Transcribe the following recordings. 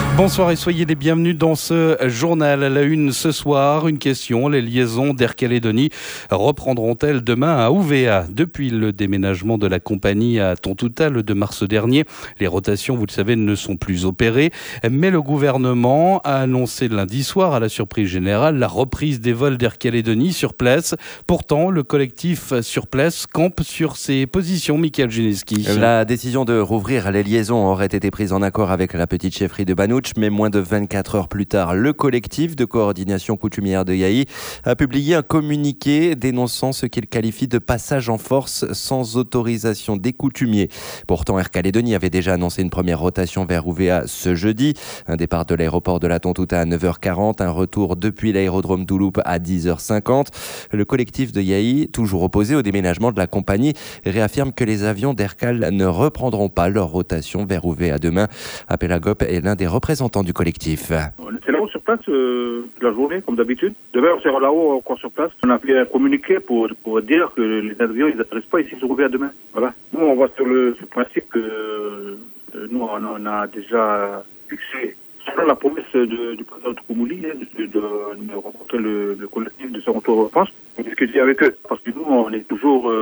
Bonsoir et soyez les bienvenus dans ce journal. À la une ce soir, une question. Les liaisons d'Air Calédonie reprendront-elles demain à Ouvéa? Depuis le déménagement de la compagnie à Tontouta le 2 mars dernier, les rotations, vous le savez, ne sont plus opérées. Mais le gouvernement a annoncé lundi soir, à la surprise générale, la reprise des vols d'Air Calédonie sur place. Pourtant, le collectif sur place campe sur ses positions. Michael Gineski. La décision de rouvrir les liaisons aurait été prise en accord avec la petite chefferie de Banouch. Mais moins de 24 heures plus tard, le collectif de coordination coutumière de Yaï a publié un communiqué dénonçant ce qu'il qualifie de passage en force sans autorisation des coutumiers. Pourtant, Air Calédonie avait déjà annoncé une première rotation vers Ouvéa ce jeudi. Un départ de l'aéroport de la Tontouta à 9h40, un retour depuis l'aérodrome d'Ouloup à 10h50. Le collectif de Yaï, toujours opposé au déménagement de la compagnie, réaffirme que les avions d'Aircal ne reprendront pas leur rotation vers Ouvéa demain. Apelagop est l'un des représentants du collectif. On était là-haut sur place toute la journée, comme d'habitude. Demain, on sera là-haut encore sur place. On a fait un communiqué pour dire que les avions, ils n'atterrissent pas ici sur Ouvéa demain. Voilà. Nous, on va sur ce principe que nous, on a déjà fixé, selon la promesse du président Toukoumoli, de rencontrer le collectif de son retour en France, pour discuter avec eux. Parce que nous, on est toujours,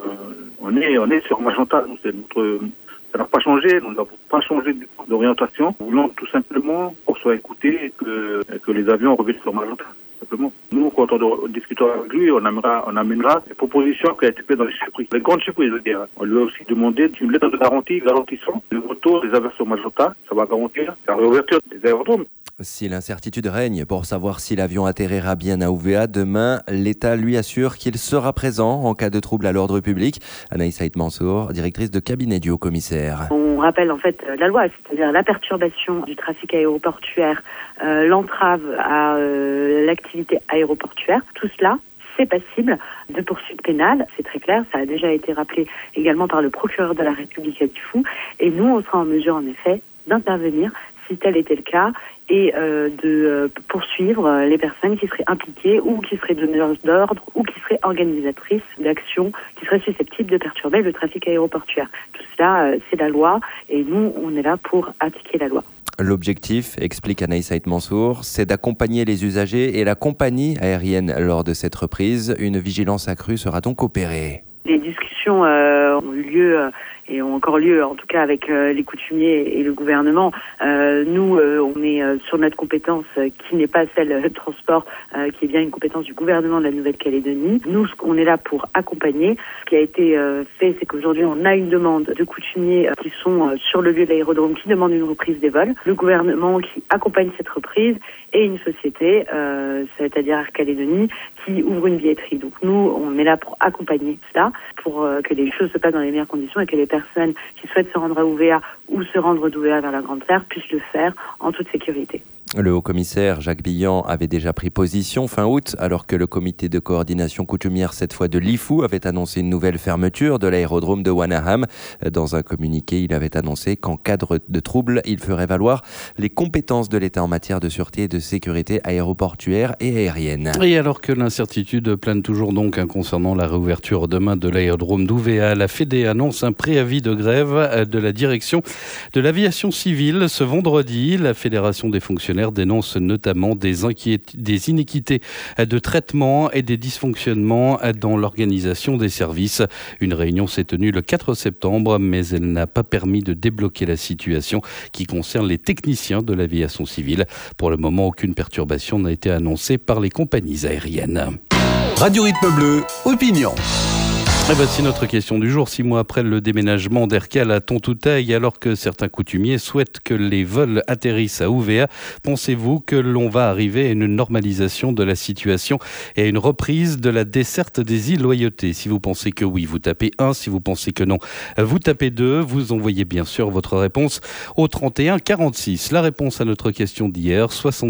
on est sur Magenta. Nous, c'est notre... Ça n'a pas changé, nous n'avons pas changé d'orientation. Nous voulons tout simplement qu'on soit écoutés et que les avions reviennent sur Magenta. Simplement. Nous, quand on discutera avec lui, on amènera les propositions qui ont été faites dans les chefferies. Les grandes chefferies, je veux dire. On lui a aussi demandé une lettre de garantie garantissant le retour des avions sur Magenta. Ça va garantir la réouverture des aérodromes. Si l'incertitude règne pour savoir si l'avion atterrira bien à Ouvéa demain, l'État lui assure qu'il sera présent en cas de trouble à l'ordre public. Anaïs Saïd Mansour, directrice de cabinet du haut-commissaire. On rappelle en fait la loi, c'est-à-dire la perturbation du trafic aéroportuaire, l'entrave à l'activité aéroportuaire, tout cela. C'est passible de poursuites pénales, c'est très clair, ça a déjà été rappelé également par le procureur de la République à Tifou, et nous on sera en mesure en effet d'intervenir si tel était le cas, et de poursuivre les personnes qui seraient impliquées ou qui seraient donneurs d'ordre ou qui seraient organisatrices d'actions qui seraient susceptibles de perturber le trafic aéroportuaire. Tout cela, c'est la loi et nous, on est là pour appliquer la loi. L'objectif, explique Anaïs Saïd Mansour, c'est d'accompagner les usagers et la compagnie aérienne lors de cette reprise. Une vigilance accrue sera donc opérée. Les discussions ont eu lieu et ont encore lieu, en tout cas avec les coutumiers et le gouvernement. Nous, on est sur notre compétence qui n'est pas celle du transport, qui est bien une compétence du gouvernement de la Nouvelle-Calédonie. Nous, on est là pour accompagner. Ce qui a été fait, c'est qu'aujourd'hui, on a une demande de coutumiers qui sont sur le lieu de l'aérodrome, qui demandent une reprise des vols. Le gouvernement qui accompagne cette reprise et une société, c'est-à-dire Air Calédonie, qui ouvre une billetterie. Donc nous, on est là pour accompagner cela, pour que les choses se passent dans les meilleures conditions et que les personnes qui souhaitent se rendre à Ouvéa ou se rendre d'Ouvéa vers la Grande Terre puissent le faire en toute sécurité. Le haut-commissaire Jacques Billan avait déjà pris position fin août, alors que le comité de coordination coutumière, cette fois de l'IFU, avait annoncé une nouvelle fermeture de l'aérodrome de Wanaham. Dans un communiqué, il avait annoncé qu'en cas de trouble, il ferait valoir les compétences de l'État en matière de sûreté et de sécurité aéroportuaire et aérienne. Et alors que l'incertitude plane toujours donc concernant la réouverture demain de l'aérodrome d'Ouvéa, la Fédé annonce un préavis de grève de la direction de l'aviation civile ce vendredi. La Fédération des fonctionnaires dénonce notamment des inéquités de traitement et des dysfonctionnements dans l'organisation des services. Une réunion s'est tenue le 4 septembre, mais elle n'a pas permis de débloquer la situation qui concerne les techniciens de l'aviation civile. Pour le moment, aucune perturbation n'a été annoncée par les compagnies aériennes. Radio Rythme Bleu, opinion. Et voici notre question du jour. 6 mois après le déménagement d'Aircal à Tontouta, et alors que certains coutumiers souhaitent que les vols atterrissent à Ouvéa, pensez-vous que l'on va arriver à une normalisation de la situation et à une reprise de la desserte des îles Loyauté? Si vous pensez que oui, vous tapez 1. Si vous pensez que non, vous tapez 2. Vous envoyez bien sûr votre réponse au 31 46. La réponse à notre question d'hier,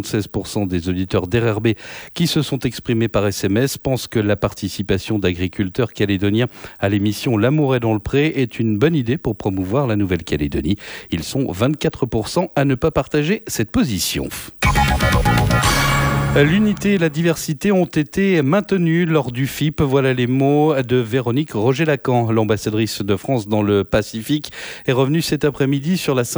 76% des auditeurs d'RRB qui se sont exprimés par SMS pensent que la participation d'agriculteurs calédoniens à l'émission L'amour est dans le pré est une bonne idée pour promouvoir la Nouvelle-Calédonie. Ils sont 24% à ne pas partager cette position. L'unité et la diversité ont été maintenues lors du FIP. Voilà les mots de Véronique Roger-Lacan, l'ambassadrice de France dans le Pacifique, est revenue cet après-midi sur la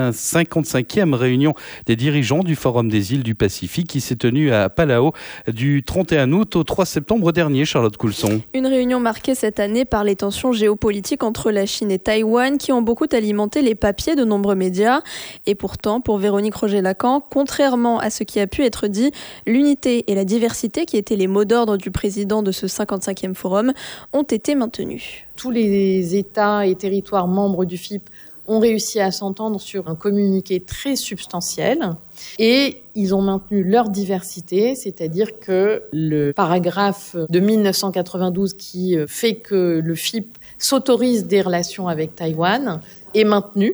55e réunion des dirigeants du Forum des îles du Pacifique qui s'est tenue à Palau du 31 août au 3 septembre dernier. Charlotte Coulson. Une réunion marquée cette année par les tensions géopolitiques entre la Chine et Taïwan qui ont beaucoup alimenté les papiers de nombreux médias. Et pourtant, pour Véronique Roger-Lacan, contrairement à ce qui a pu être dit, l'unité et la diversité, qui étaient les mots d'ordre du président de ce 55e forum, ont été maintenus. Tous les États et territoires membres du FIP ont réussi à s'entendre sur un communiqué très substantiel et ils ont maintenu leur diversité, c'est-à-dire que le paragraphe de 1992 qui fait que le FIP s'autorise des relations avec Taïwan est maintenu.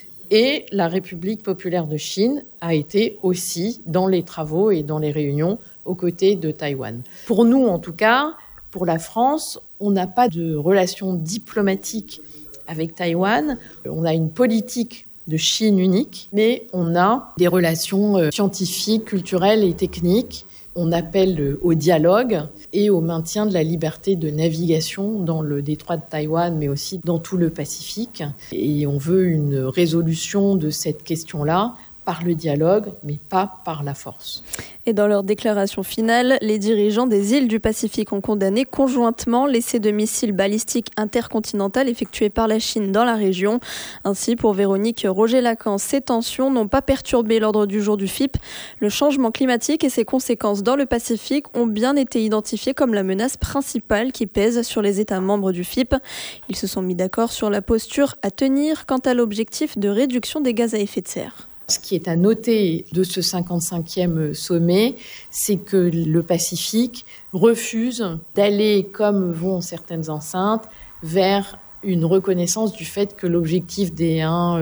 Et la République populaire de Chine a été aussi dans les travaux et dans les réunions aux côtés de Taïwan. Pour nous, en tout cas, pour la France, on n'a pas de relations diplomatiques avec Taïwan. On a une politique de Chine unique, mais on a des relations scientifiques, culturelles et techniques. On appelle au dialogue et au maintien de la liberté de navigation dans le détroit de Taïwan, mais aussi dans tout le Pacifique. Et on veut une résolution de cette question-là par le dialogue, mais pas par la force. Et dans leur déclaration finale, les dirigeants des îles du Pacifique ont condamné conjointement l'essai de missiles balistiques intercontinental effectué par la Chine dans la région. Ainsi, pour Véronique Roger-Lacan, ces tensions n'ont pas perturbé l'ordre du jour du FIP. Le changement climatique et ses conséquences dans le Pacifique ont bien été identifiées comme la menace principale qui pèse sur les États membres du FIP. Ils se sont mis d'accord sur la posture à tenir quant à l'objectif de réduction des gaz à effet de serre. Ce qui est à noter de ce 55e sommet, c'est que le Pacifique refuse d'aller, comme vont certaines enceintes, vers une reconnaissance du fait que l'objectif des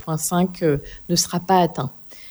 1,5 ne sera pas atteint.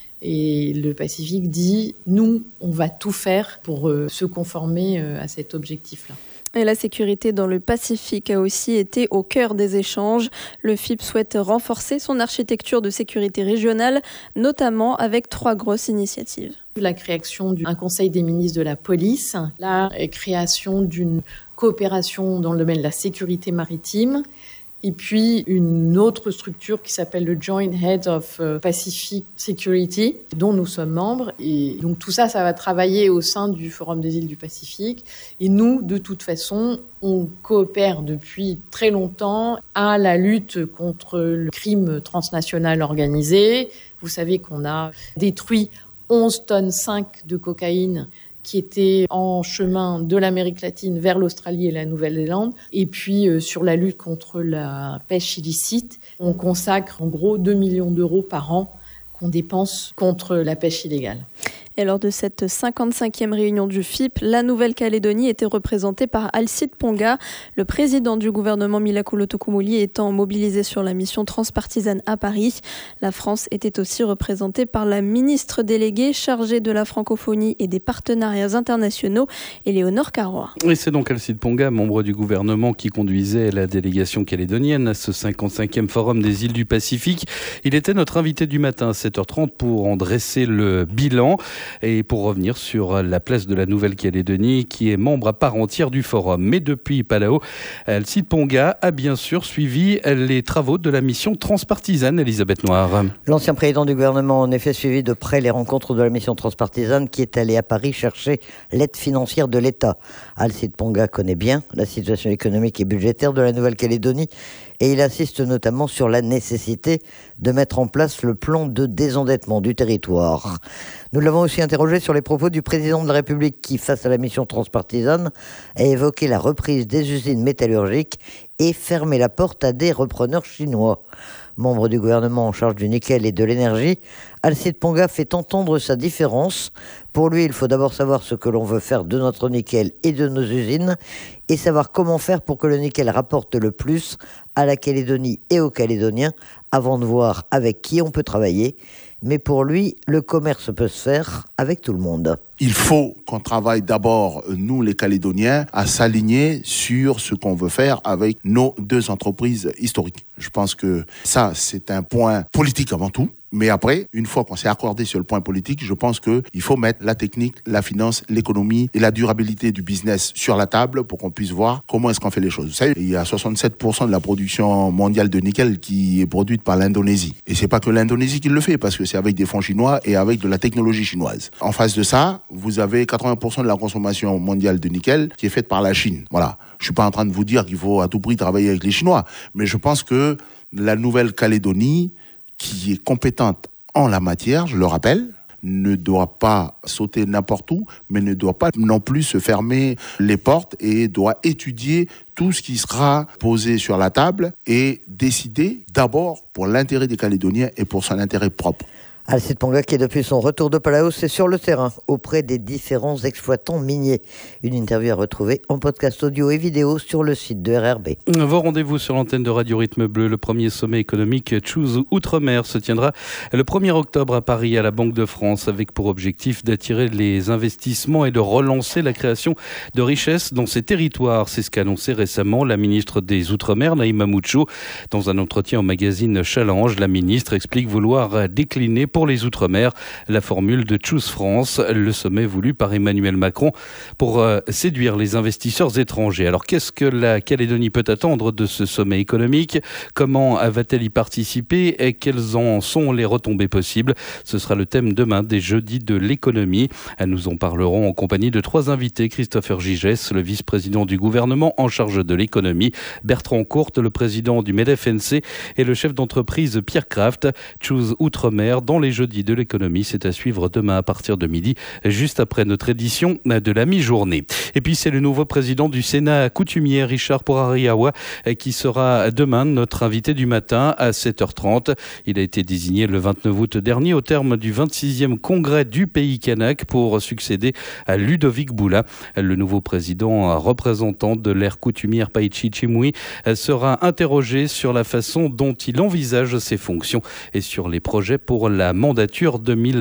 Et le Pacifique dit, nous, on va tout faire pour se conformer à cet objectif-là. Et la sécurité dans le Pacifique a aussi été au cœur des échanges. Le FIP souhaite renforcer son architecture de sécurité régionale, notamment avec 3 grosses initiatives. La création d'un conseil des ministres de la police, la création d'une coopération dans le domaine de la sécurité maritime, et puis une autre structure qui s'appelle le Joint Head of Pacific Security, dont nous sommes membres. Et donc tout ça, ça va travailler au sein du Forum des îles du Pacifique. Et nous, de toute façon, on coopère depuis très longtemps à la lutte contre le crime transnational organisé. Vous savez qu'on a détruit 11,5 tonnes de cocaïne qui était en chemin de l'Amérique latine vers l'Australie et la Nouvelle-Zélande. Et puis, sur la lutte contre la pêche illicite, on consacre en gros 2 millions d'euros par an qu'on dépense contre la pêche illégale. Et lors de cette 55e réunion du FIP, la Nouvelle-Calédonie était représentée par Alcide Ponga, le président du gouvernement Mila Kulotokumuli étant mobilisé sur la mission transpartisane à Paris. La France était aussi représentée par la ministre déléguée chargée de la francophonie et des partenariats internationaux, Éléonore Carrois. Et c'est donc Alcide Ponga, membre du gouvernement, qui conduisait la délégation calédonienne à ce 55e forum des îles du Pacifique. Il était notre invité du matin à 7h30 pour en dresser le bilan. Et pour revenir sur la place de la Nouvelle-Calédonie qui est membre à part entière du forum. Mais depuis Palau, Alcide Ponga a bien sûr suivi les travaux de la mission transpartisane. Elisabeth Noir. L'ancien président du gouvernement a en effet suivi de près les rencontres de la mission transpartisane qui est allée à Paris chercher l'aide financière de l'État. Alcide Ponga connaît bien la situation économique et budgétaire de la Nouvelle-Calédonie et il insiste notamment sur la nécessité de mettre en place le plan de désendettement du territoire. Nous l'avons aussi interrogé sur les propos du président de la République qui, face à la mission transpartisane, a évoqué la reprise des usines métallurgiques et fermé la porte à des repreneurs chinois. Membre du gouvernement en charge du nickel et de l'énergie, Alcide Ponga fait entendre sa différence. Pour lui, il faut d'abord savoir ce que l'on veut faire de notre nickel et de nos usines et savoir comment faire pour que le nickel rapporte le plus à la Calédonie et aux Calédoniens avant de voir avec qui on peut travailler. Mais pour lui, le commerce peut se faire avec tout le monde. Il faut qu'on travaille d'abord, nous les Calédoniens, à s'aligner sur ce qu'on veut faire avec nos 2 entreprises historiques. Je pense que ça, c'est un point politique avant tout. Mais après, une fois qu'on s'est accordé sur le point politique, je pense qu'il faut mettre la technique, la finance, l'économie et la durabilité du business sur la table pour qu'on puisse voir comment est-ce qu'on fait les choses. Vous savez, il y a 67% de la production mondiale de nickel qui est produite par l'Indonésie. Et c'est pas que l'Indonésie qui le fait, parce que c'est avec des fonds chinois et avec de la technologie chinoise. En face de ça, vous avez 80% de la consommation mondiale de nickel qui est faite par la Chine. Voilà. Je suis pas en train de vous dire qu'il faut à tout prix travailler avec les Chinois, mais je pense que la Nouvelle-Calédonie, qui est compétente en la matière, je le rappelle, ne doit pas sauter n'importe où, mais ne doit pas non plus se fermer les portes et doit étudier tout ce qui sera posé sur la table et décider d'abord pour l'intérêt des Calédoniens et pour son intérêt propre. Alcide Ponga qui, depuis son retour de Palaos, est sur le terrain auprès des différents exploitants miniers. Une interview à retrouver en podcast audio et vidéo sur le site de RRB. Vos rendez-vous sur l'antenne de Radio Rythme Bleu. Le premier sommet économique Choose Outre-mer se tiendra le 1er octobre à Paris, à la Banque de France, avec pour objectif d'attirer les investissements et de relancer la création de richesses dans ces territoires. C'est ce qu'a annoncé récemment la ministre des Outre-mer, Naïma Moucho. Dans un entretien au magazine Challenge, la ministre explique vouloir décliner pour les Outre-mer la formule de Choose France, le sommet voulu par Emmanuel Macron pour séduire les investisseurs étrangers. Alors qu'est-ce que la Calédonie peut attendre de ce sommet économique ? Comment va-t-elle y participer et quelles en sont les retombées possibles ? Ce sera le thème demain des Jeudis de l'économie. Nous en parlerons en compagnie de 3 invités. Christopher Gigès, le vice-président du gouvernement en charge de l'économie, Bertrand Courte, le président du MEDEF-NC et le chef d'entreprise Pierre Kraft. Choose Outre-mer dans les Jeudis de l'économie, c'est à suivre demain à partir de midi, juste après notre édition de la mi-journée. Et puis c'est le nouveau président du Sénat coutumier, Richard Porariawa, qui sera demain notre invité du matin à 7h30. Il a été désigné le 29 août dernier au terme du 26e congrès du Pays Kanak pour succéder à Ludovic Boula. Le nouveau président représentant de l'ère coutumière Paichi Chimui sera interrogé sur la façon dont il envisage ses fonctions et sur les projets pour la mandature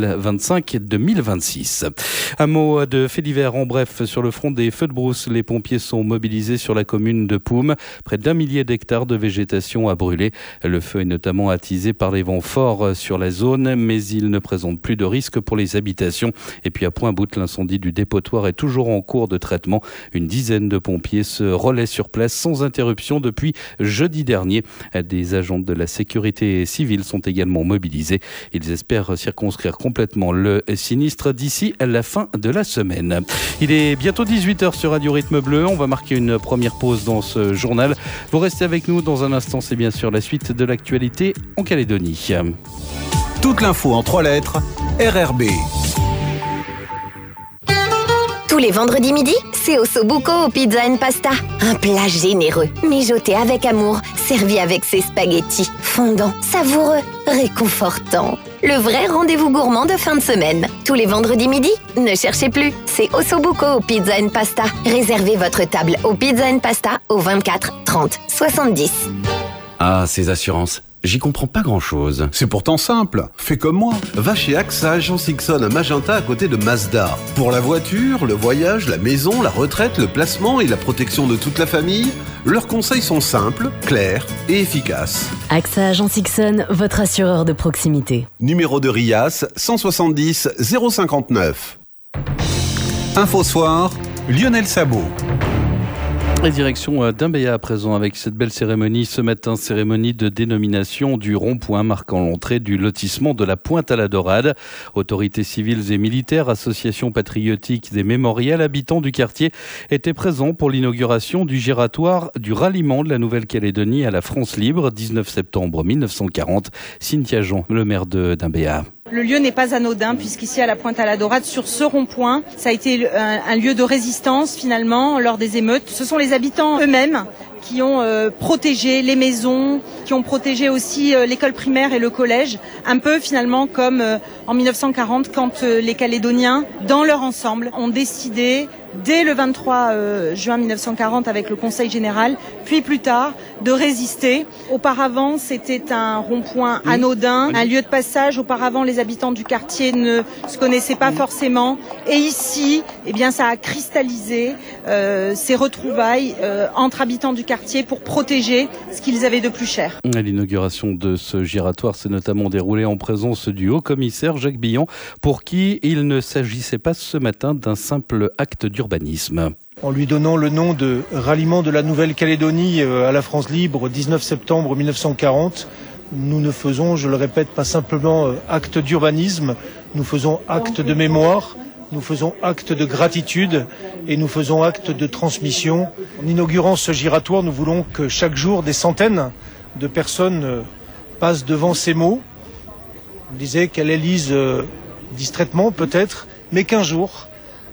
2025-2026. Un mot de fait divers en bref sur le front des feux de brousse. Les pompiers sont mobilisés sur la commune de Poum. Près d'1 millier d'hectares de végétation a brûlé. Le feu est notamment attisé par les vents forts sur la zone, mais il ne présente plus de risque pour les habitations. Et puis à Pointe-Boute, l'incendie du dépotoir est toujours en cours de traitement. Une dizaine de pompiers se relaient sur place sans interruption depuis jeudi dernier. Des agents de la sécurité civile sont également mobilisés. Ils espèrent circonscrire complètement le sinistre d'ici à la fin de la semaine. Il est bientôt 18h sur Radio Rythme Bleu. On va marquer une première pause dans ce journal. Vous restez avec nous dans un instant. C'est bien sûr la suite de l'actualité en Calédonie. Toute l'info en 3 lettres, RRB. Tous les vendredis midi, c'est Ossobuco au Pizza & Pasta. Un plat généreux, mijoté avec amour, servi avec ses spaghettis, fondants, savoureux, réconfortants. Le vrai rendez-vous gourmand de fin de semaine. Tous les vendredis midi, ne cherchez plus, c'est Ossobuco au Pizza & Pasta. Réservez votre table au Pizza & Pasta au 24 30 70. Ah, ces assurances. J'y comprends pas grand-chose. C'est pourtant simple. Fais comme moi. Va chez AXA Agence Ixon à Magenta à côté de Mazda. Pour la voiture, le voyage, la maison, la retraite, le placement et la protection de toute la famille, leurs conseils sont simples, clairs et efficaces. AXA Agence Ixon, votre assureur de proximité. Numéro de RIAS 170 059. Info Soir, Lionel Sabot. La direction d'Imbéa à présent avec cette belle cérémonie ce matin, cérémonie de dénomination du rond-point marquant l'entrée du lotissement de la Pointe à la Dorade. Autorités civiles et militaires, associations patriotiques et mémorials, habitants du quartier étaient présents pour l'inauguration du giratoire du ralliement de la Nouvelle-Calédonie à la France libre, 19 septembre 1940. Cynthia Jean, le maire d'Imbéa. Le lieu n'est pas anodin puisqu'ici à la Pointe à la Dorade, sur ce rond-point, ça a été un lieu de résistance finalement lors des émeutes. Ce sont les habitants eux-mêmes qui ont protégé les maisons, qui ont protégé aussi l'école primaire et le collège, un peu finalement comme en 1940 quand les Calédoniens, dans leur ensemble, ont décidé dès le 23 juin 1940 avec le Conseil général, puis plus tard de résister. Auparavant, c'était un rond-point anodin, un lieu de passage. Auparavant, les habitants du quartier ne se connaissaient pas forcément. Et ici, eh bien, ça a cristallisé ces retrouvailles entre habitants du quartier pour protéger ce qu'ils avaient de plus cher. L'inauguration de ce giratoire s'est notamment déroulée en présence du haut-commissaire Jacques Billon, pour qui il ne s'agissait pas ce matin d'un simple acte d'urbanisme. En lui donnant le nom de ralliement de la Nouvelle-Calédonie à la France libre, 19 septembre 1940, nous ne faisons, je le répète, pas simplement acte d'urbanisme, nous faisons acte de mémoire, nous faisons acte de gratitude et nous faisons acte de transmission. En inaugurant ce giratoire, nous voulons que chaque jour, des centaines de personnes passent devant ces mots. On disait qu'elle les lise distraitement peut-être, mais qu'un jour,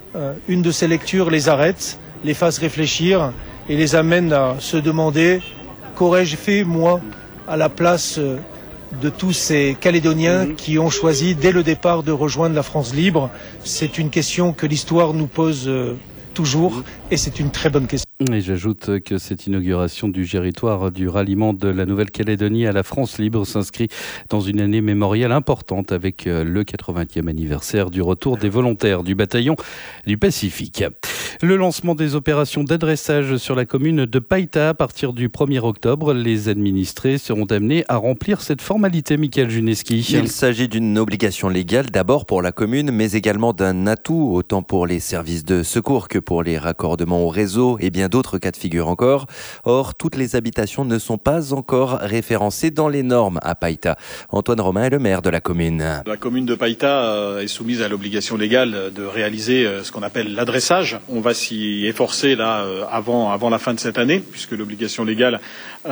une de ces lectures les arrête, les fasse réfléchir et les amène à se demander « qu'aurais-je fait, moi, à la place de tous ces Calédoniens qui ont choisi dès le départ de rejoindre la France libre ?» C'est une question que l'histoire nous pose toujours et c'est une très bonne question. Et j'ajoute que cette inauguration du géritoire du ralliement de la Nouvelle-Calédonie à la France libre s'inscrit dans une année mémorielle importante avec le 80e anniversaire du retour des volontaires du bataillon du Pacifique. Le lancement des opérations d'adressage sur la commune de Païta à partir du 1er octobre. Les administrés seront amenés à remplir cette formalité, Michael Juneski. Il s'agit d'une obligation légale d'abord pour la commune, mais également d'un atout, autant pour les services de secours que pour les raccordements au réseau et bien d'autres cas de figure encore. Or, toutes les habitations ne sont pas encore référencées dans les normes à Païta. Antoine Romain est le maire de la commune. La commune de Païta est soumise à l'obligation légale de réaliser ce qu'on appelle l'adressage. On va s'y efforcer là avant la fin de cette année, puisque l'obligation légale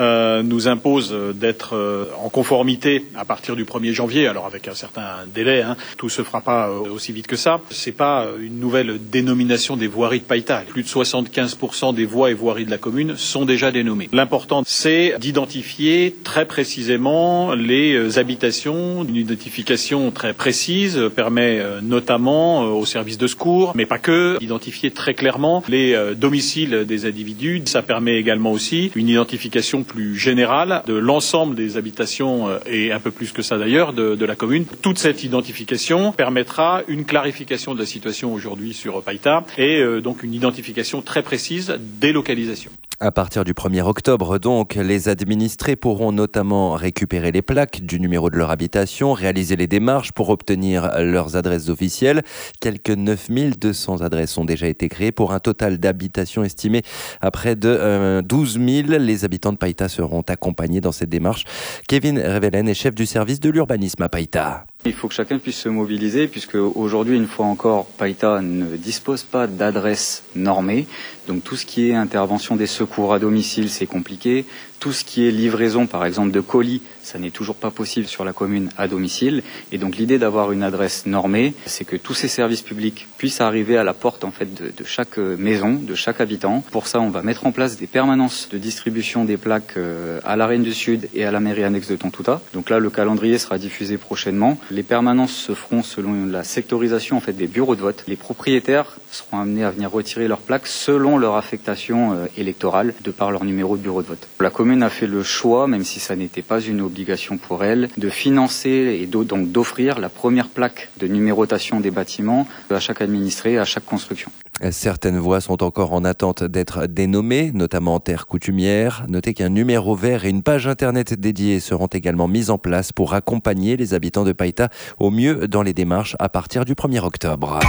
nous impose d'être en conformité à partir du 1er janvier, alors avec un certain délai, tout se fera pas aussi vite que ça. C'est pas une nouvelle dénomination des voiries de Païta. Plus de 75% des voies et voiries de la commune sont déjà dénommées. L'important, c'est d'identifier très précisément les habitations. Une identification très précise permet notamment aux services de secours, mais pas que, d'identifier très clairement les domiciles des individus. Ça permet également aussi une identification plus générale de l'ensemble des habitations et un peu plus que ça d'ailleurs de la commune. Toute cette identification permettra une clarification de la situation aujourd'hui sur Païta et donc une identification très précise des localisations. À partir du 1er octobre, donc, les administrés pourront notamment récupérer les plaques du numéro de leur habitation, réaliser les démarches pour obtenir leurs adresses officielles. Quelques 9200 adresses ont déjà été créées pour un total d'habitations estimé à près de 12 000. Les habitants de Païta seront accompagnés dans cette démarche. Kevin Revelen est chef du service de l'urbanisme à Païta. Il faut que chacun puisse se mobiliser puisque aujourd'hui, une fois encore, Païta ne dispose pas d'adresse normée. Donc tout ce qui est intervention des secours à domicile, c'est compliqué. Tout ce qui est livraison, par exemple, de colis, ça n'est toujours pas possible sur la commune à domicile. Et donc l'idée d'avoir une adresse normée, c'est que tous ces services publics puissent arriver à la porte en fait de chaque maison, de chaque habitant. Pour ça, on va mettre en place des permanences de distribution des plaques à la Reine du Sud et à la mairie annexe de Tontouta. Donc là, le calendrier sera diffusé prochainement. Les permanences se feront selon la sectorisation en fait des bureaux de vote. Les propriétaires seront amenés à venir retirer leurs plaques selon leur affectation électorale de par leur numéro de bureau de vote. La commune a fait le choix, même si ça n'était pas une obligation pour elle, de financer et donc d'offrir la première plaque de numérotation des bâtiments à chaque administré, à chaque construction. Certaines voies sont encore en attente d'être dénommées, notamment en terre coutumière. Notez qu'un numéro vert et une page internet dédiée seront également mises en place pour accompagner les habitants de Païta au mieux dans les démarches à partir du 1er octobre.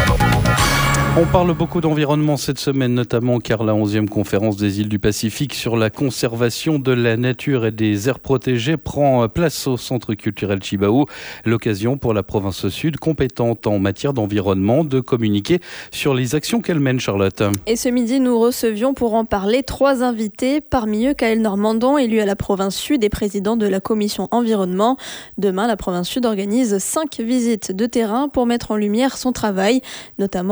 On parle beaucoup d'environnement cette semaine, notamment car la 11e conférence des îles du Pacifique sur la conservation de la nature et des aires protégées prend place au Centre culturel Chibaou. L'occasion pour la province sud, compétente en matière d'environnement, de communiquer sur les actions qu'elle mène, Charlotte. Et ce midi, nous recevions pour en parler 3 invités, parmi eux Kaël Normandon, élu à la province sud et président de la commission environnement. Demain, la province sud organise 5 visites de terrain pour mettre en lumière son travail, notamment en termes de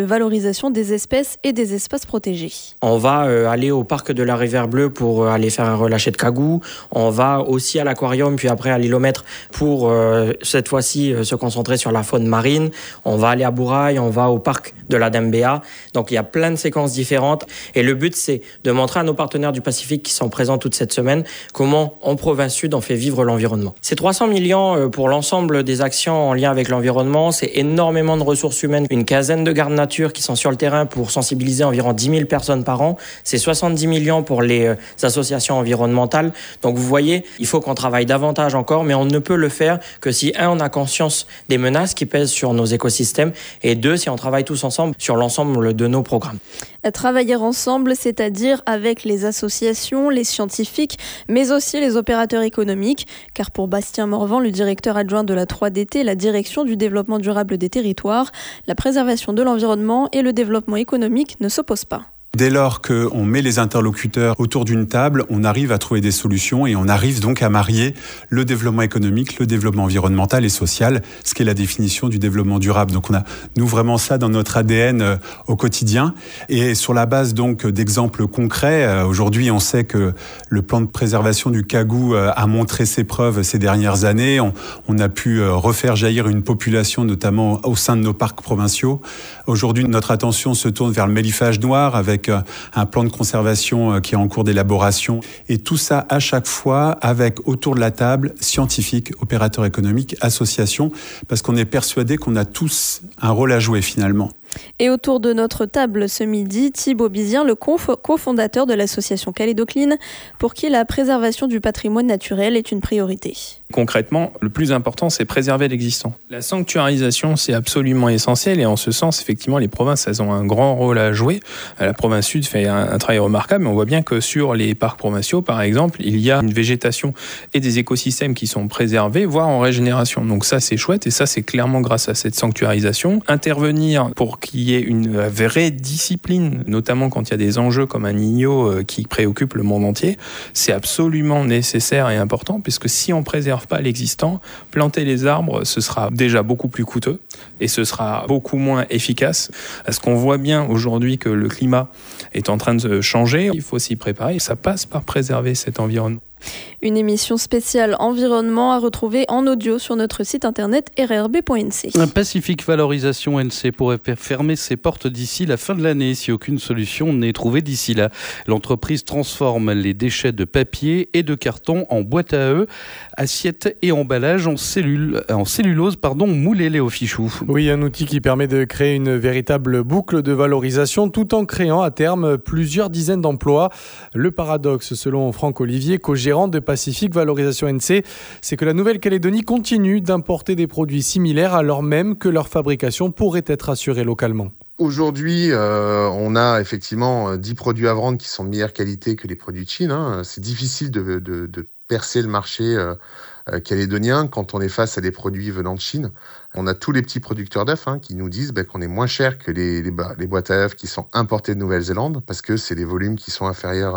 de valorisation des espèces et des espaces protégés. On va aller au parc de la Rivière Bleue pour aller faire un relâcher de cagou. On va aussi à l'aquarium, puis après à l'îlomètre pour cette fois-ci se concentrer sur la faune marine. On va aller à Bourail, on va au parc de la Dembéa. Donc il y a plein de séquences différentes. Et le but, c'est de montrer à nos partenaires du Pacifique qui sont présents toute cette semaine comment en province sud on fait vivre l'environnement. C'est 300 millions pour l'ensemble des actions en lien avec l'environnement. C'est énormément de ressources humaines. Une quinzaine de gardes nature qui sont sur le terrain pour sensibiliser environ 10 000 personnes par an. C'est 70 millions pour les associations environnementales. Donc vous voyez, il faut qu'on travaille davantage encore, mais on ne peut le faire que si, un, on a conscience des menaces qui pèsent sur nos écosystèmes, et deux, si on travaille tous ensemble sur l'ensemble de nos programmes. Travailler ensemble, c'est-à-dire avec les associations, les scientifiques, mais aussi les opérateurs économiques. Car pour Bastien Morvan, le directeur adjoint de la 3DT, la direction du développement durable des territoires, la préservation de l'environnement et le développement économique ne s'opposent pas. Dès lors qu'on met les interlocuteurs autour d'une table, on arrive à trouver des solutions et on arrive donc à marier le développement économique, le développement environnemental et social, ce qui est la définition du développement durable. Donc on a, nous, vraiment ça dans notre ADN au quotidien. Et sur la base donc d'exemples concrets, aujourd'hui on sait que le plan de préservation du Cagou a montré ses preuves ces dernières années. On a pu refaire jaillir une population, notamment au sein de nos parcs provinciaux. Aujourd'hui, notre attention se tourne vers le mélifage noir avec un plan de conservation qui est en cours d'élaboration. Et tout ça à chaque fois avec autour de la table scientifiques, opérateurs économiques, associations, parce qu'on est persuadé qu'on a tous un rôle à jouer finalement. Et autour de notre table ce midi, Thibaut Bizien, le cofondateur de l'association Calédocline, pour qui la préservation du patrimoine naturel est une priorité. Concrètement, le plus important, c'est préserver l'existant. La sanctuarisation, c'est absolument essentiel et en ce sens, effectivement, les provinces, elles ont un grand rôle à jouer. La province sud fait un travail remarquable, mais on voit bien que sur les parcs provinciaux, par exemple, il y a une végétation et des écosystèmes qui sont préservés, voire en régénération. Donc ça, c'est chouette et ça, c'est clairement grâce à cette sanctuarisation. Intervenir pour qu'il y ait une vraie discipline, notamment quand il y a des enjeux comme un Niño qui préoccupe le monde entier, c'est absolument nécessaire et important, puisque si on préserve pas l'existant, planter les arbres, ce sera déjà beaucoup plus coûteux et ce sera beaucoup moins efficace. Parce qu'on voit bien aujourd'hui que le climat est en train de changer, il faut s'y préparer et ça passe par préserver cet environnement. Une émission spéciale environnement à retrouver en audio sur notre site internet rrb.nc. Un Pacifique Valorisation NC pourrait fermer ses portes d'ici la fin de l'année si aucune solution n'est trouvée d'ici là. L'entreprise transforme les déchets de papier et de carton en boîte à œufs, assiettes et emballages en cellulose moulés, Léo Fichou. Oui, un outil qui permet de créer une véritable boucle de valorisation tout en créant à terme plusieurs dizaines d'emplois. Le paradoxe, selon Franck Olivier, co-gérant de Pacifique Valorisation NC, c'est que la Nouvelle-Calédonie continue d'importer des produits similaires alors même que leur fabrication pourrait être assurée localement. Aujourd'hui, on a effectivement 10 produits à vendre qui sont de meilleure qualité que les produits de Chine. C'est difficile de percer le marché calédonien quand on est face à des produits venant de Chine. On a tous les petits producteurs d'œufs qui nous disent qu'on est moins cher que les boîtes à œufs qui sont importées de Nouvelle-Zélande parce que c'est des volumes qui sont inférieurs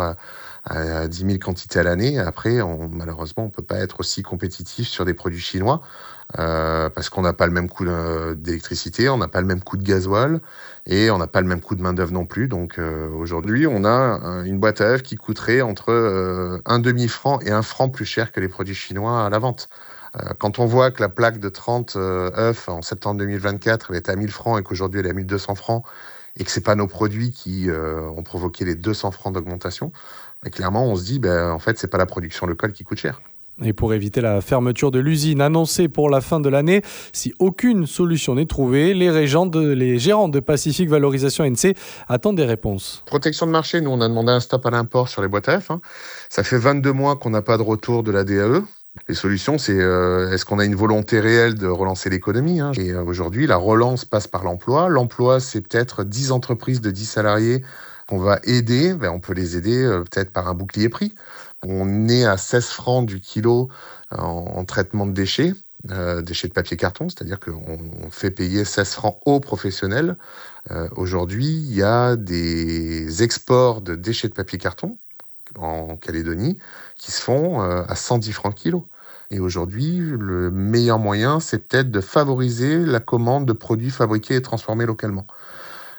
à 10 000 quantités à l'année. Après, malheureusement, on ne peut pas être aussi compétitif sur des produits chinois parce qu'on n'a pas le même coût d'électricité, on n'a pas le même coût de gasoil et on n'a pas le même coût de main-d'œuvre non plus. Donc aujourd'hui, on a une boîte à œufs qui coûterait entre un demi-franc et 1 franc plus cher que les produits chinois à la vente. Quand on voit que la plaque de 30 œufs en septembre 2024 elle était à 1 000 francs et qu'aujourd'hui elle est à 1 200 francs et que ce n'est pas nos produits qui ont provoqué les 200 francs d'augmentation, clairement on se dit en fait c'est pas la production locale qui coûte cher. Et pour éviter la fermeture de l'usine annoncée pour la fin de l'année, si aucune solution n'est trouvée, les gérants de Pacifique Valorisation NC attendent des réponses. Protection de marché, nous on a demandé un stop à l'import sur les boîtes à œufs. Ça fait 22 mois qu'on n'a pas de retour de la DAE. Les solutions, c'est est-ce qu'on a une volonté réelle de relancer l'économie Et aujourd'hui, la relance passe par l'emploi. L'emploi, c'est peut-être 10 entreprises de 10 salariés qu'on va aider. On peut les aider peut-être par un bouclier prix. On est à 16 francs du kilo en traitement de déchets de papier carton, c'est-à-dire qu'on fait payer 16 francs aux professionnels. Aujourd'hui, il y a des exports de déchets de papier carton en Calédonie qui se font à 110 francs le kilo. Et aujourd'hui, le meilleur moyen, c'est peut-être de favoriser la commande de produits fabriqués et transformés localement.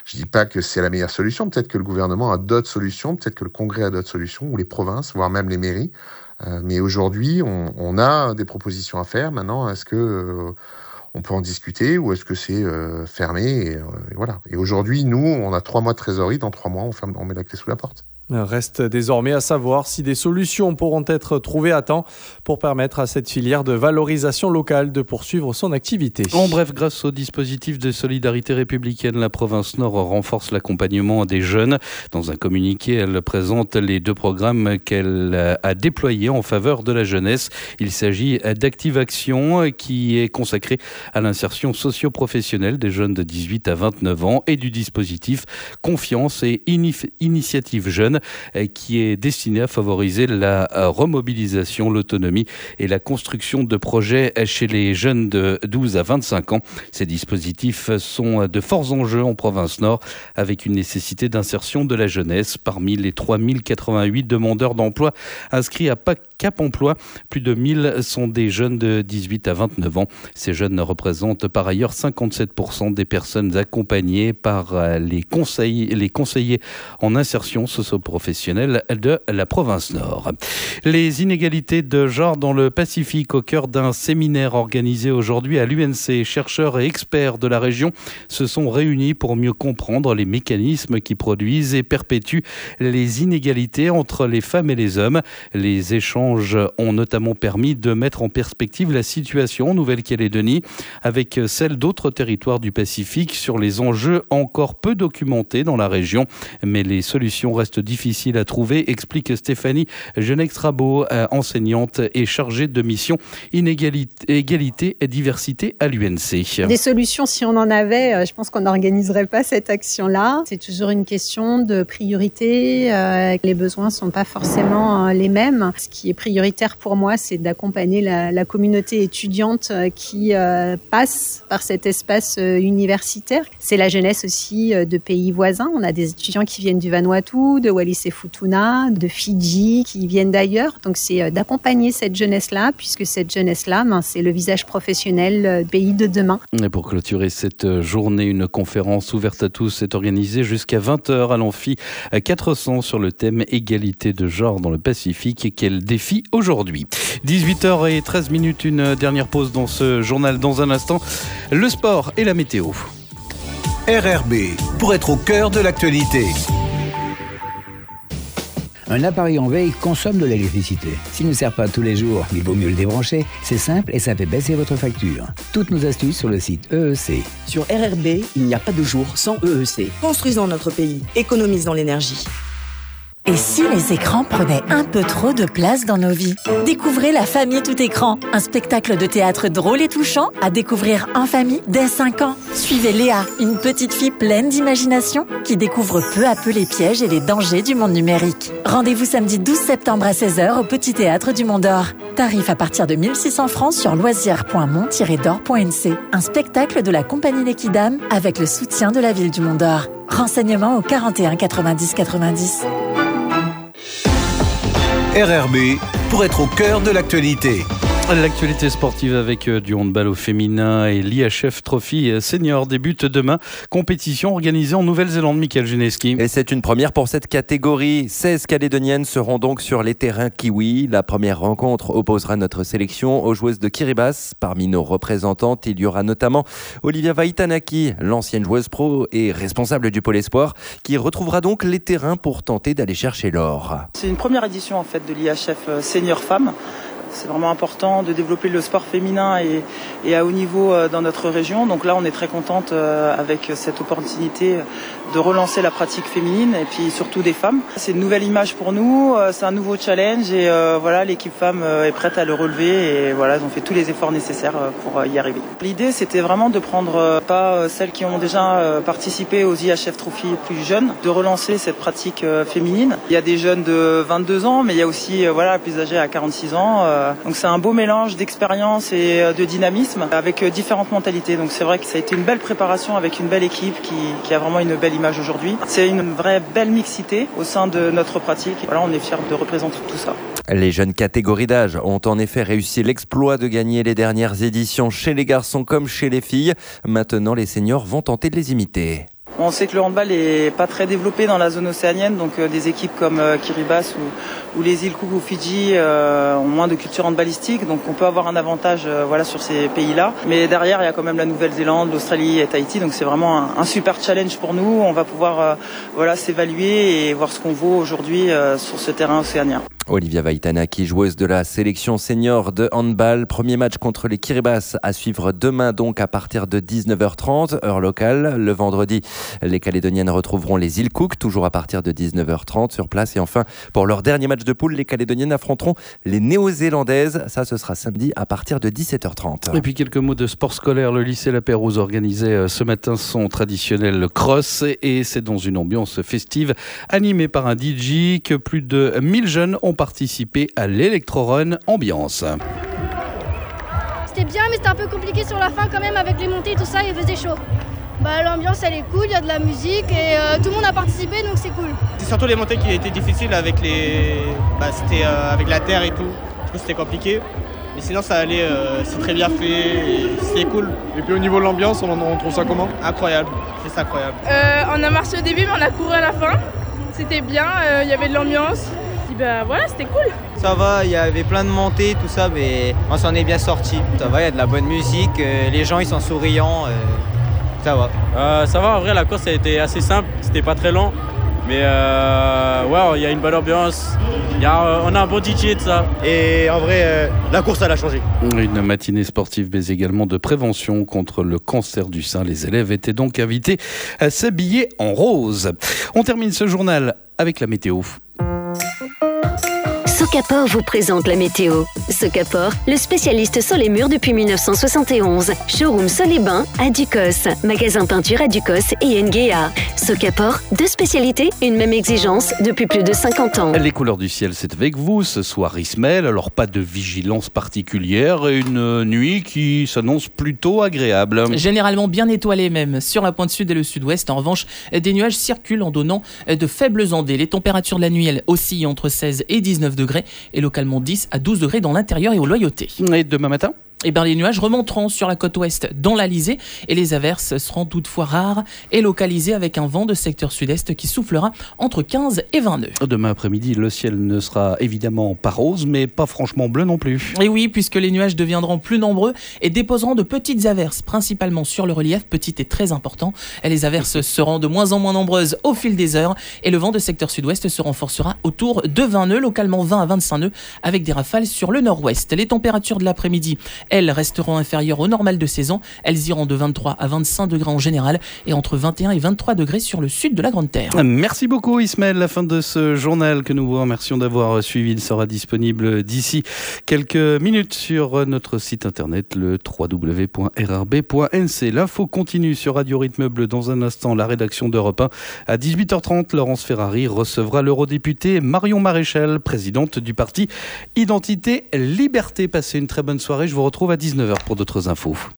Je dis pas que c'est la meilleure solution. Peut-être que le gouvernement a d'autres solutions, peut-être que le Congrès a d'autres solutions, ou les provinces, voire même les mairies. Mais aujourd'hui, on a des propositions à faire. Maintenant, est-ce que on peut en discuter ou est-ce que c'est fermé et voilà. Et aujourd'hui, nous, on a 3 mois de trésorerie. Dans 3 mois, on met la clé sous la porte. Reste désormais à savoir si des solutions pourront être trouvées à temps pour permettre à cette filière de valorisation locale de poursuivre son activité. En bref, grâce au dispositif de solidarité républicaine, la province Nord renforce l'accompagnement des jeunes. Dans un communiqué, elle présente les 2 programmes qu'elle a déployés en faveur de la jeunesse. Il s'agit d'Active Action, qui est consacré à l'insertion socio-professionnelle des jeunes de 18 à 29 ans, et du dispositif Confiance et Initiative Jeune, qui est destiné à favoriser la remobilisation, l'autonomie et la construction de projets chez les jeunes de 12 à 25 ans. Ces dispositifs sont de forts enjeux en province Nord, avec une nécessité d'insertion de la jeunesse. Parmi les 3088 demandeurs d'emploi inscrits à Cap Emploi, plus de 1000 sont des jeunes de 18 à 29 ans. Ces jeunes représentent par ailleurs 57% des personnes accompagnées par les conseillers en insertion socio-professionnelle de la province Nord. Les inégalités de genre dans le Pacifique, au cœur d'un séminaire organisé aujourd'hui à l'UNC. Chercheurs et experts de la région se sont réunis pour mieux comprendre les mécanismes qui produisent et perpétuent les inégalités entre les femmes et les hommes. Les échanges ont notamment permis de mettre en perspective la situation en Nouvelle-Calédonie avec celle d'autres territoires du Pacifique sur les enjeux encore peu documentés dans la région. Mais les solutions restent difficiles à trouver, explique Stéphanie Genex-Rabot, enseignante et chargée de mission égalité et diversité à l'UNC. Des solutions, si on en avait, je pense qu'on n'organiserait pas cette action-là. C'est toujours une question de priorité. Les besoins ne sont pas forcément les mêmes. Ce qui est prioritaire pour moi, c'est d'accompagner la communauté étudiante qui passe par cet espace universitaire. C'est la jeunesse aussi de pays voisins. On a des étudiants qui viennent du Vanuatu, de Wallis et Futuna, de Fidji, qui viennent d'ailleurs. Donc c'est d'accompagner cette jeunesse-là, puisque cette jeunesse-là, c'est le visage professionnel du pays de demain. Et pour clôturer cette journée, une conférence ouverte à tous est organisée jusqu'à 20h à l'Amphi 400 sur le thème égalité de genre dans le Pacifique. Quel défi aujourd'hui. 18h13, une dernière pause dans ce journal. Dans un instant, le sport et la météo. RRB, pour être au cœur de l'actualité. Un appareil en veille consomme de l'électricité. S'il ne sert pas tous les jours, il vaut mieux le débrancher. C'est simple et ça fait baisser votre facture. Toutes nos astuces sur le site EEC. Sur RRB, il n'y a pas de jour sans EEC. Construisons notre pays, économisons l'énergie. Et si les écrans prenaient un peu trop de place dans nos vies? Découvrez La Famille Tout Écran, un spectacle de théâtre drôle et touchant à découvrir en famille dès 5 ans. Suivez Léa, une petite fille pleine d'imagination qui découvre peu à peu les pièges et les dangers du monde numérique. Rendez-vous samedi 12 septembre à 16h au Petit Théâtre du Mont d'Or. Tarif à partir de 1600 francs sur loisirs.mont-d'or.nc. Un spectacle de la compagnie L'Équidame avec le soutien de la ville du Mont d'Or. Renseignements au 41 90 90. RRB, pour être au cœur de l'actualité. L'actualité sportive avec du handball au féminin et l'IHF Trophy Senior débute demain. Compétition organisée en Nouvelle-Zélande, Michael Juneski. Et c'est une première pour cette catégorie. 16 Calédoniennes seront donc sur les terrains kiwi. La première rencontre opposera notre sélection aux joueuses de Kiribati. Parmi nos représentantes, il y aura notamment Olivia Vaitanaki, l'ancienne joueuse pro et responsable du pôle espoir, qui retrouvera donc les terrains pour tenter d'aller chercher l'or. C'est une première édition en fait de l'IHF Senior Femmes. C'est vraiment important de développer le sport féminin et à haut niveau dans notre région. Donc là, on est très contente avec cette opportunité de relancer la pratique féminine et puis surtout des femmes. C'est une nouvelle image pour nous, c'est un nouveau challenge et voilà, l'équipe femme est prête à le relever et voilà, ils ont fait tous les efforts nécessaires pour y arriver. L'idée, c'était vraiment de prendre pas celles qui ont déjà participé aux IHF Trophy plus jeunes, de relancer cette pratique féminine. Il y a des jeunes de 22 ans, mais il y a aussi voilà, plus âgés à 46 ans. Donc c'est un beau mélange d'expérience et de dynamisme avec différentes mentalités. Donc c'est vrai que ça a été une belle préparation avec une belle équipe qui a vraiment une belle image aujourd'hui. C'est une vraie belle mixité au sein de notre pratique. Voilà, on est fiers de représenter tout ça. Les jeunes catégories d'âge ont en effet réussi l'exploit de gagner les dernières éditions chez les garçons comme chez les filles. Maintenant, les seniors vont tenter de les imiter. On sait que le handball est pas très développé dans la zone océanienne, donc des équipes comme Kiribati ou les îles Cook ou Fidji ont moins de culture handballistique, donc on peut avoir un avantage sur ces pays-là. Mais derrière, il y a quand même la Nouvelle-Zélande, l'Australie et Tahiti, donc c'est vraiment un super challenge pour nous. On va pouvoir s'évaluer et voir ce qu'on vaut aujourd'hui sur ce terrain océanien. Olivia Vaitanaki, joueuse de la sélection senior de handball. Premier match contre les Kiribati à suivre demain, donc à partir de 19h30, heure locale. Le vendredi, les Calédoniennes retrouveront les îles Cook, toujours à partir de 19h30 sur place. Et enfin, pour leur dernier match de poule, les Calédoniennes affronteront les Néo-Zélandaises. Ça, ce sera samedi à partir de 17h30. Et puis quelques mots de sport scolaire. Le lycée La Pérouse organisait ce matin son traditionnel cross et c'est dans une ambiance festive animée par un DJ que plus de 1000 jeunes ont participé à l'Electro-Run Ambiance. C'était bien, mais c'était un peu compliqué sur la fin quand même avec les montées et tout ça, il faisait chaud. L'ambiance elle est cool, il y a de la musique et tout le monde a participé donc c'est cool. C'est surtout les montées qui étaient difficiles avec c'était avec la terre et tout, du coup c'était compliqué. Mais sinon ça allait, c'est très bien fait et c'est cool. Et puis au niveau de l'ambiance, on trouve ça comment ? Incroyable, c'est incroyable. On a marché au début mais on a couru à la fin. C'était bien, il y avait de l'ambiance. Voilà, c'était cool. Ça va, il y avait plein de montées, tout ça, mais on s'en est bien sorti. Ça va, il y a de la bonne musique, les gens ils sont souriants, ça va. Ça va, en vrai la course a été assez simple, c'était pas très long, mais il y a une bonne ambiance, on a un bon DJ de ça. Et en vrai, la course elle a changé. Une matinée sportive mais également de prévention contre le cancer du sein. Les élèves étaient donc invités à s'habiller en rose. On termine ce journal avec la météo. Socapor vous présente la météo. Socapor, le spécialiste sur les murs depuis 1971. Showroom Sol et Bain à Ducos. Magasin peinture à Ducos et Nguéa. Socapor, deux spécialités, une même exigence depuis plus de 50 ans. Les couleurs du ciel, c'est avec vous ce soir, Ismaël. Alors pas de vigilance particulière et une nuit qui s'annonce plutôt agréable. Généralement bien étoilée même. Sur la pointe sud et le sud-ouest, en revanche, des nuages circulent en donnant de faibles ondées. Les températures de la nuit, elles oscillent entre 16 et 19 degrés et localement 10 à 12 degrés dans l'intérieur et au Loyauté. Et demain matin ? Les nuages remonteront sur la côte ouest dans l'Alizé et les averses seront toutefois rares et localisées avec un vent de secteur sud-est qui soufflera entre 15 et 20 nœuds. Demain après-midi, le ciel ne sera évidemment pas rose, mais pas franchement bleu non plus. Et oui, puisque les nuages deviendront plus nombreux et déposeront de petites averses, principalement sur le relief, petites et très important. Et les averses seront de moins en moins nombreuses au fil des heures et le vent de secteur sud-ouest se renforcera autour de 20 nœuds, localement 20 à 25 nœuds, avec des rafales sur le nord-ouest. Les températures de l'après-midi, elles resteront inférieures au normal de saison. Elles iront de 23 à 25 degrés en général et entre 21 et 23 degrés sur le sud de la Grande Terre. Merci beaucoup Ismaël. La fin de ce journal que nous vous remercions d'avoir suivi. Il sera disponible d'ici quelques minutes sur notre site internet, le www.rrb.nc. L'info continue sur Radio Rythme Bleu. Dans un instant, la rédaction d'Europe 1. À 18h30, Laurence Ferrari recevra l'eurodéputée Marion Maréchal, présidente du parti Identité Liberté. Passez une très bonne soirée. Je vous retrouve à 19h pour d'autres infos.